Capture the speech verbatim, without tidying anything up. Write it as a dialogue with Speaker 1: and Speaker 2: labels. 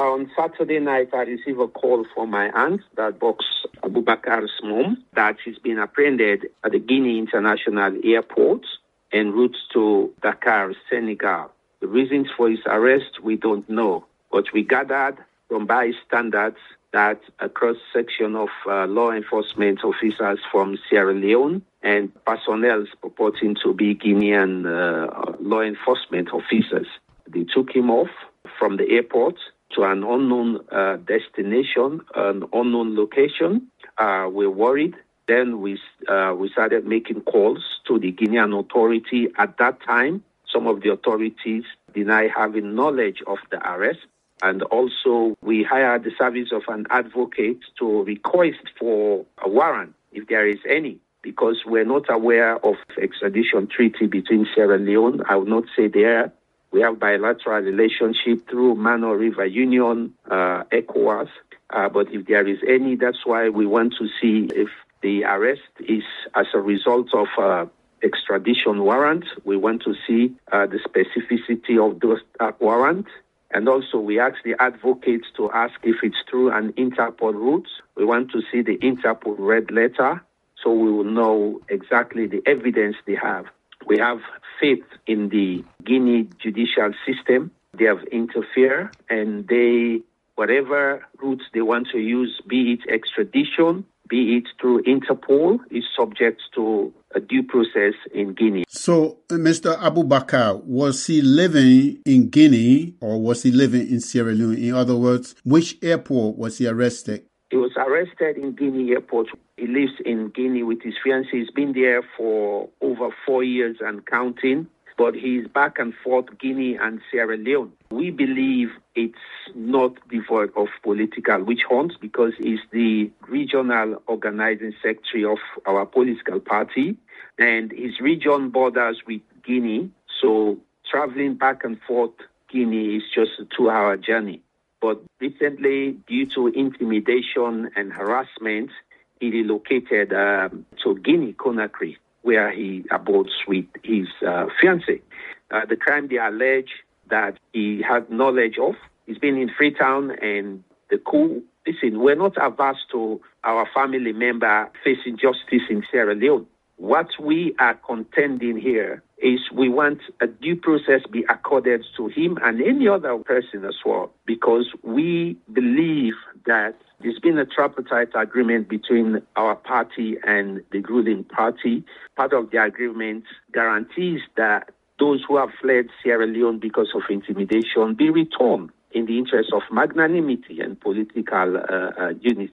Speaker 1: On Saturday night, I received a call from my aunt, that Box Abubakar's mom, that she's been apprehended at the Guinea International Airport en route to Dakar, Senegal. The reasons for his arrest, we don't know, but we gathered from bystanders that a cross-section of uh, law enforcement officers from Sierra Leone and personnel purporting to be Guinean uh, law enforcement officers. They took him off from the airport to an unknown uh, destination, an unknown location. Uh, we're worried. Then we uh, we started making calls to the Guinean authority. At that time, some of the authorities deny having knowledge of the arrest. And also, we hired the service of an advocate to request for a warrant, if there is any, because we're not aware of extradition treaty between Sierra Leone. I would not say there. We have bilateral relationship through Mano River Union, uh, ECOWAS. Uh, but if there is any, that's why we want to see if the arrest is as a result of uh, extradition warrant. We want to see uh, the specificity of those uh, warrant. And also, we ask the advocates to ask if it's through an Interpol route. We want to see the Interpol red letter, so we will know exactly the evidence they have. We have faith in the Guinea judicial system. They have interfered, and they, whatever routes they want to use, be it extradition, be it through Interpol, is subject to a due process in Guinea.
Speaker 2: So, Mister Abubakar, was he living in Guinea or was he living in Sierra Leone? In other words, which airport was he arrested?
Speaker 1: He was arrested in Guinea airport. He lives in Guinea with his fiancée. He's been there for over four years and counting, but he's back and forth Guinea and Sierra Leone. We believe it's not devoid of political witch hunts because he's the regional organizing secretary of our political party, and his region borders with Guinea. So traveling back and forth Guinea is just a two-hour journey. But recently, due to intimidation and harassment, he relocated um, to Guinea, Conakry, where he abodes with his uh, fiancée. Uh, the crime they allege that he had knowledge of, he's been in Freetown, and the coup. Listen, we're not averse to our family member facing justice in Sierra Leone. What we are contending here is we want a due process be accorded to him and any other person as well, because we believe that there's been a tripartite agreement between our party and the ruling party. Part of the agreement guarantees that those who have fled Sierra Leone because of intimidation be returned in the interest of magnanimity and political uh, uh, unity.